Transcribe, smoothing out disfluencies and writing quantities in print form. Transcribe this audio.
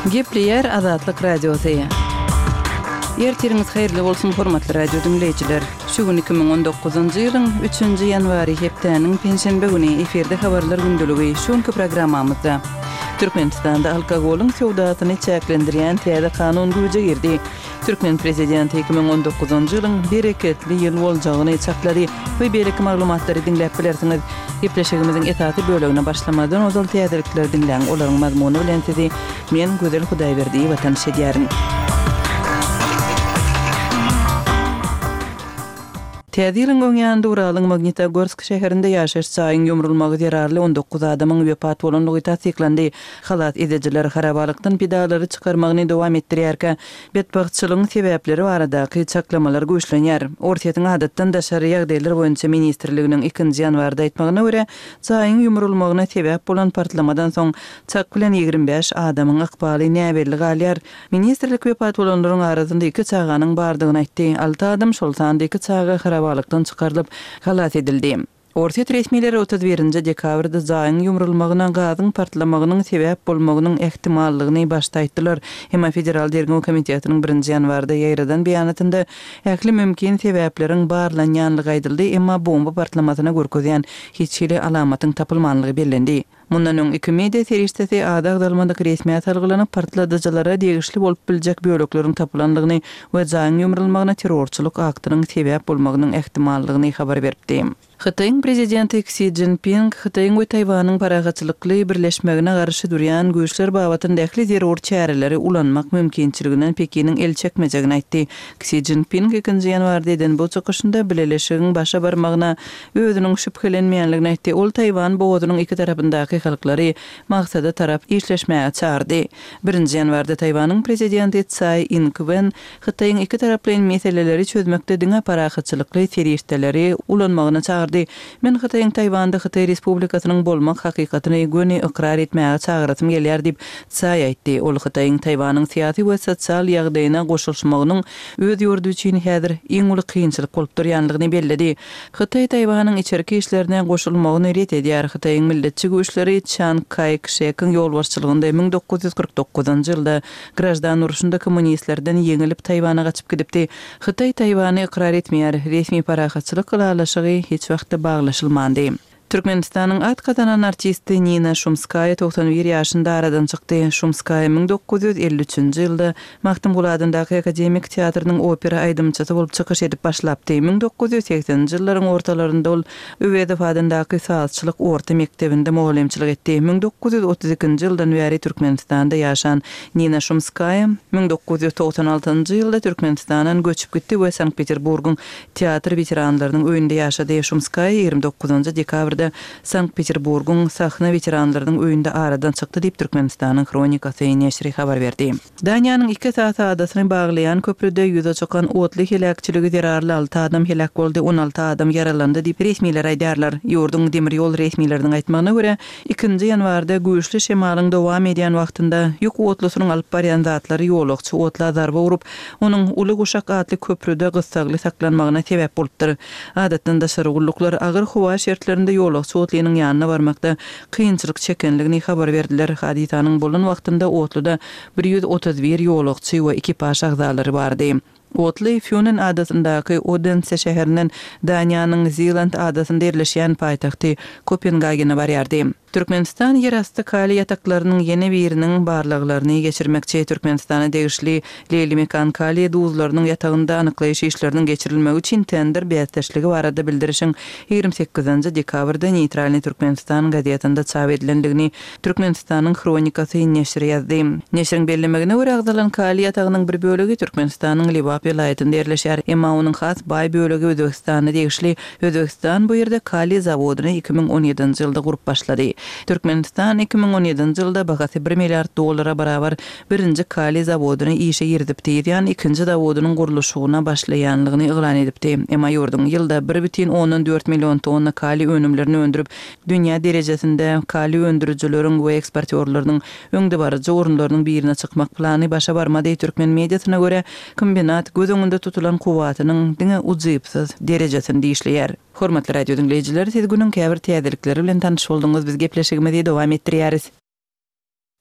Gepleyer Azatlyk radiosu. Ertiriniz hayırlı bolsun hormatly radio dinleyijiler. Şu gün 2019-njy ýylyň 3-nji ýanwary hepdeniň penşenbe güni eferde habarlar gündüligi şonky programmamyzda. Türkmenistanda alkogolun sowdatyny çäklendirýän täze kanun güýje girdi. Türkmen prezidenti 2019-njy ýylyň bereketli ýyl boljagyny çaklady we beýleki maglumatlary dinläp bilersiňiz. Gepleşigimiziň etaty bölегine başlamadan ozal täzelikler dinläň, olaryň mazmuny bilen sizi men Gözel Hudaýberdiýewa tanış edýärin. Täzeliň öňýände Uralyň Magnitogorsk şäherinde ýaşaş çaýyň ýumrulmagy ýararly 19 adamyň wepat bolanlygy tasdiklendi. Halat edejiler harabalykdan pedalary çykarmagyny dowam etdirýärkä, betbagtçylygyň sebäpleri baradaky çaklamalar güýçlenýär. Ortaýatyň adatdan daşary ýagdaýlar boýunça ministrliginiň 2-nji ýanwarda aýtmagyna görä, çaýyň ýumrulmagyna sebäp bolan partlamadan soň çak bilen 25 adamyň ykbaly näberli galýar. Ministrlik wepat bolanlaryň arasynda 2 çaganyň bardygyny aýtdy. 6 adam şol sandy 2 çaga harabalykdan çykarlyp halat edildi. Ortaýat resmiýetleri 31-nji dekabrda jaýyň ýumrulmagyna gazyň partlamagynyň sebäp bolmagynyň ehtimallygyny başda aýtdylar. Hema Federal Dergäw Komitetynyň 1-nji ýanwarda ýaýradan beýanatynda ähli mümkin sebäpleriň barlanýanlygy aýdyldy, emma bomba partlamasyna görkezýän hiç hili alamatyň tapylmanlygy bellendi. Mundan öň 2 media serişdesi adag dalmandyk resmiýet algylanyp partladyjylara degişli bolup biljek bölekleriň tapylanlygyny we jaýyň ýumrulmagyna terrorçylyk aktynyň sebäp bolmagynyň ehtimallygyny habar berdi. Xitoyň prezidenti Xi Jinping Xitoyň we Taýwanyň paragaçylykly birleşmegine garşy durýan güýçler babatynda ähli terror çäreleri ulanmak mümkinçiliginden Pekiniň el çekmejegini aýtdy. Xi Jinping 2-nji ýanwarda eden bu çykyşynda bileleşigiň başa barmagyna özüniň şüphelenmeýänligini aýtdy. Ol Taýwan boğazynyň iki tarapyndaky halklary maksada tarap işleşmäge çağırdy. 1-nji ýanwarda Taýwanyň prezidenti Tsai Ing-wen Xitoyň iki taraply meseleleri çözmekde diňe paragaçylykly serişdeleri ulanmagyna çağırdy. Men Xitoyň Taýwanda Xitoy Respublikasynyň bolmak hakykatyny göni ikrar etmäge çağıratym gelýär diýip Tsai aýtdy. Ol Xitoyň Taýwanyň syýasy we sosial ýagdaýyna goşulmagynyň öz ýurdu üçin häzir iň uly kynçylyk bolup durýanlygyny bellidi. Xitoy Taýwanyň içerki işlerine goşulmagyny ret edýär. Xitoyň milletçi güýçleri Chiang Kai-shek'in ýolbaşçylygynda 1949-njy ýylda grajdan uruşunda kommunistlerden ýeňilip Taýwana gaçyp gidipdi. Xitoy Taýwany ikrar etmeýär. Resmi paragaçylyk gylalaşygy hiç wagtda baglaşylmandy. Türkmenistanyň at katanan artisti Nina Shumskaya 91 ýaşynda aradan çykdy. Shumskaya 1953-nji ýylda Maktum Guladyndaky akademik teatrynyň opera aýdymçysy bolup çykyş edip başlapdy. 1980-nji ýyllaryň ortalarynda ol Öwedów adyndaky sazçylyk orta mektebinde mugallimçilik etdi. 1932-nji ýyldan bäri Türkmenistanda ýaşan Nina Shumskaya 1996-njy ýylda Türkmenistandan göçüp gitdi we Sankt-Peterburgyň teatr veteranlarynyň öýünde ýaşady. Shumskaya 29 dekabrda Sankt-Peterburgyň sahna veteranlarynyň öýünde aradan çykdy diýip Türkmenistanyň Kronikasy näşri habar berdi. Daniýanyň 2 saat adasyny baglayan köprüde ýüze çykan otly helakçyligi zerarly 6 adam helak boldy, 16 adam yaralandy diýip resmiýetler aýdarlar. Ýurdun demir ýol resmiýetleriniň aýtmagyna görä, 2-nji ýanwarda güýçli şemalyň dowam edýän wagtynda ýük otlusynyň alyp barýan zatlary ýolagçy otla zarba urup, onuň uly guşak atly köprüde gyssagly saklanmagyna sebäp bolupdyr. Adatdan daşary gulluklar agyr howa şertlerinde ýolagçy otlynyň ýanyna barmakda kynçylyk çekenligini habar berdiler. Hadisanyň bolan wagtynda otluda 131 ýolagçy we ekipaş agzalary bardy. Otly Funen adasyndaky Odense şäherinden Daniýanyň Zealand adasynda ýerleşýän paýtagty Kopenhagena barýardy. Türkmenistan ýerasty kali ýataklarynyň ýene biriniň barlyklaryny geçirmekçi. Türkmenistana degişli Leyli Mekan kali duzlarynyň ýatagynda anyklaýyş işleriniň geçirilmegi üçin tender beýatdaşlygy barada bildirişiň 28-nji dekabrda Neytralny Türkmenistan gazetinde çap edilendigini Türkmenistanyň Kronikasy näşri ýazdy. Näşriň bellemegine görä agzalan kali ýatagynyň bir bölegi Türkmenistanyň Libap vilayetinde ýerleşýär. Emma onuň has baý bölegi Özbekistana degişli. Özbekistan bu ýerde kali zawodyny 2017-nji ýylda gurup başlady. Türkmenistan 2017-nji ýylda bagasy $1 milliard barabar birinji kali zawodyny işe girdipdi. Ýani ikinji zawodynyň guruluşyna başlaýanlygyny eglan edipdi. Emma ýurdun ýylda 1,4 million tonna kali önümlerini öndürüp, dünýä derejesinde kali öndürüjileriň we eksportörleriň öňde barjy orunlarynyň birine çykmak plany başa barmady. Türkmen mediasyna görä, kombinat göz öňünde tutulan kuwatynyň diňe uzypsyz derejesinde işleýär. Hormatly radio dinleyijiler, siz günüň käbir täzelikleri bilen tanyş boldunuz. Biz gepleşigimizi dowam etdirýäris.